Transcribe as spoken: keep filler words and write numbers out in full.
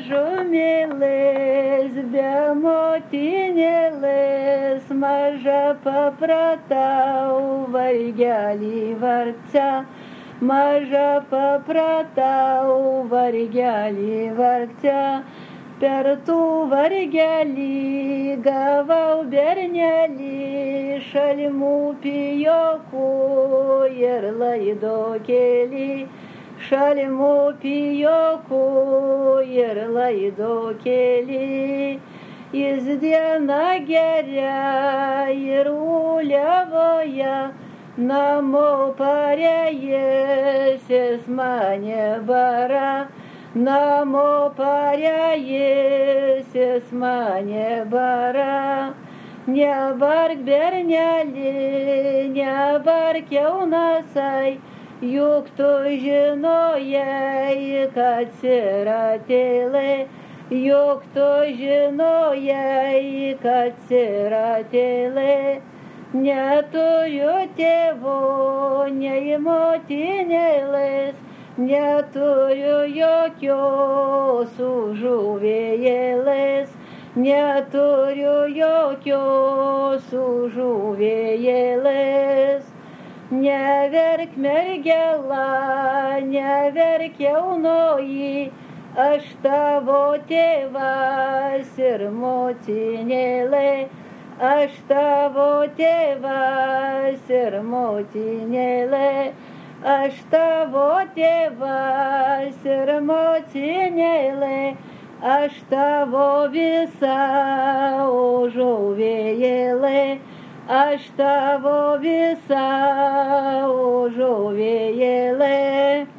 mažumėlis, be motinėlis, maža papratau, vargelį vargce, maža papratau, vargelį vargce. Per tų vargelį gavau bernelį, šalimų pijokų ir laidokėlį, šalimų pijokų ir laidokėlį. Jis dieną geria ir uliavoje, namo parėjęs jis mane bara. Namo parėjęs jis mane bara. Nevark berneli, nevark jaunasai, juk tu žinojai, kad siratėlė, juk tu žinojai, kad siratėlė. Neturiu tėvo, nei motinėlės, neturiu jokios užuovėjėlės, neturiu jokios užuovėjėlės. Neverk mergela, neverk jaunoji, aš tavo tėvas ir motinėlė, aš tavo tėvas ir motinėlė. Aš tavo tėvas ir motinėlė, aš tavo visa užuovėjėlė, aš tavo visa užuovėjėlė.